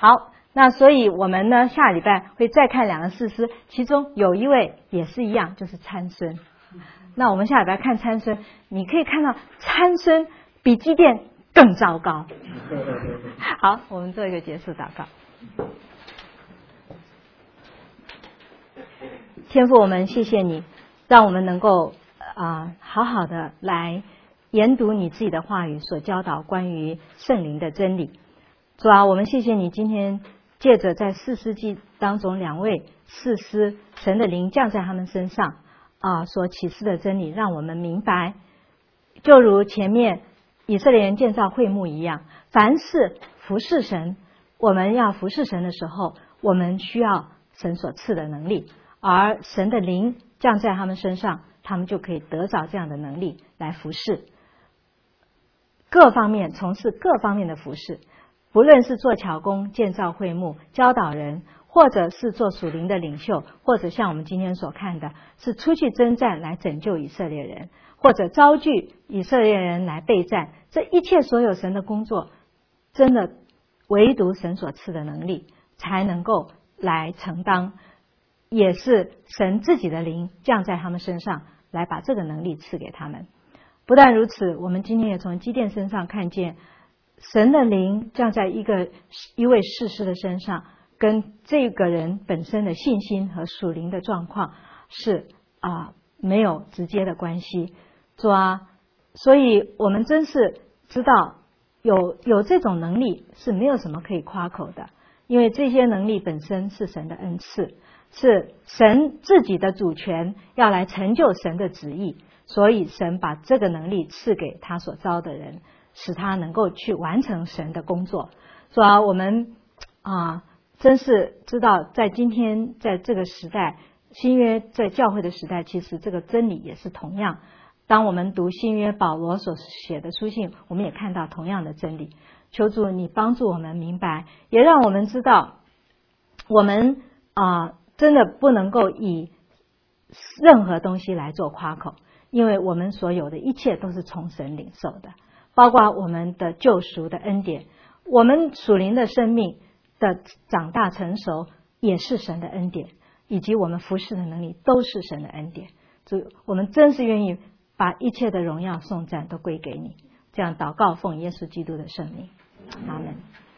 那所以我们呢，下礼拜会再看两个士师，其中有一位也是一样，就是参孙。那我们下礼拜看参孙，你可以看到参孙比基甸更糟糕。好，我们做一个结束祷告。天父，我们谢谢你，让我们能够啊、呃、好好的来研读你自己的话语所教导关于圣灵的真理。主啊，我们谢谢你今天借着在四世纪当中两位士师，神的灵降在他们身上啊，所启示的真理，让我们明白，就如前面以色列人建造会幕一样，凡是服侍神，我们要服侍神的时候，我们需要神所赐的能力，而神的灵降在他们身上，他们就可以得着这样的能力来服侍，各方面从事各方面的服侍。不论是做巧工、建造会幕、教导人，或者是做属灵的领袖，或者像我们今天所看的是出去征战来拯救以色列人，或者招聚以色列人来备战，这一切所有神的工作，真的唯独神所赐的能力才能够来承担，也是神自己的灵降在他们身上，来把这个能力赐给他们。不但如此，我们今天也从基甸身上看见神的灵降在一个一位士师的身上，跟这个人本身的信心和属灵的状况是啊、呃、没有直接的关系。主啊，所以我们真是知道有有这种能力是没有什么可以夸口的，因为这些能力本身是神的恩赐，是神自己的主权要来成就神的旨意，所以神把这个能力赐给他所招的人，使他能够去完成神的工作。主啊，我们啊，真是知道在今天在这个时代，新约在教会的时代，其实这个真理也是同样。当我们读新约保罗所写的书信，我们也看到同样的真理。求主你帮助我们明白，也让我们知道，我们啊真的不能够以任何东西来做夸口，因为我们所有的一切都是从神领受的，包括我们的救赎的恩典，我们属灵的生命的长大成熟也是神的恩典，以及我们服侍的能力都是神的恩典。主，我们真是愿意把一切的荣耀颂赞都归给你，这样祷告奉耶稣基督的圣名，阿们。